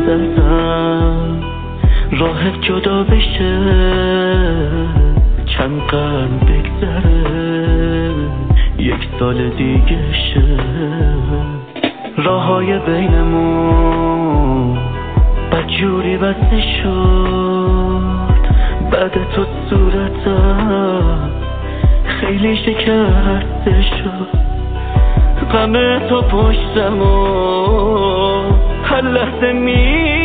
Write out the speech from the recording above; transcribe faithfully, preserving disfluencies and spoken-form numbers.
زدم راهت جدا بشه، چند قرن بگذره یک سال دیگه شه. راههای بینمون بدجوری بسته شد، بعد تو صورتم خیلی شکسته شد. غم تو پشتم و هر لحظه می